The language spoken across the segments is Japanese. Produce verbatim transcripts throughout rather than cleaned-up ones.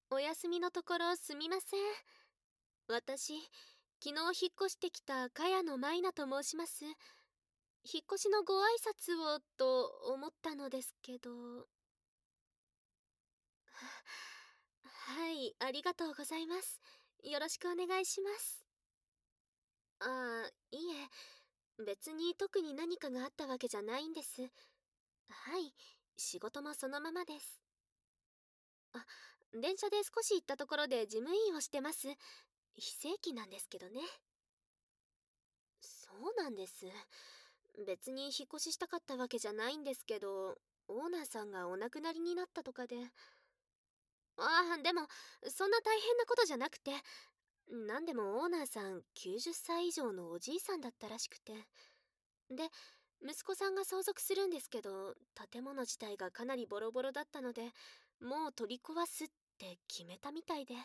お休みのところすみません。私、昨日引っ越してきた茅野舞菜と申します。引っ越しのご挨拶をと思ったのですけど。はい、ありがとうございます。よろしくお願いします。ああ、いえ、別に特に何かがあったわけじゃないんです。はい、仕事もそのままです。あ、電車で少し行ったところで事務員をしてます。非正規なんですけどね。そうなんです。別に引っ越ししたかったわけじゃないんですけど、オーナーさんがお亡くなりになったとかで。ああ、でも、そんな大変なことじゃなくて、なんでもオーナーさんきゅうじゅっさい以上のおじいさんだったらしくて。で、息子さんが相続するんですけど、建物自体がかなりボロボロだったので、もう取り壊すって決めたみたいで。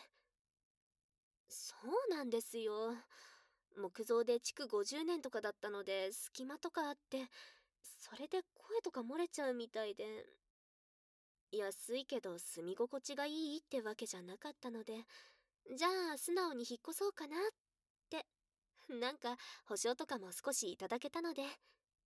そうなんですよ。木造で築ごじゅうねんとかだったので隙間とかあって、それで声とか漏れちゃうみたいで。安いけど住み心地がいいってわけじゃなかったので、じゃあ素直に引っ越そうかなって。なんか保証とかも少しいただけたので。はい。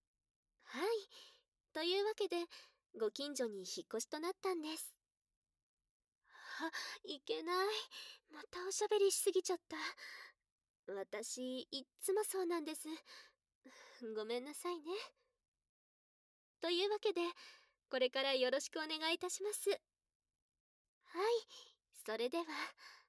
というわけでご近所に引っ越しとなったんです。あ、いけない。またおしゃべりしすぎちゃった。私いっつもそうなんです。ごめんなさいね。というわけでこれからよろしくお願いいたします。はい、それでは。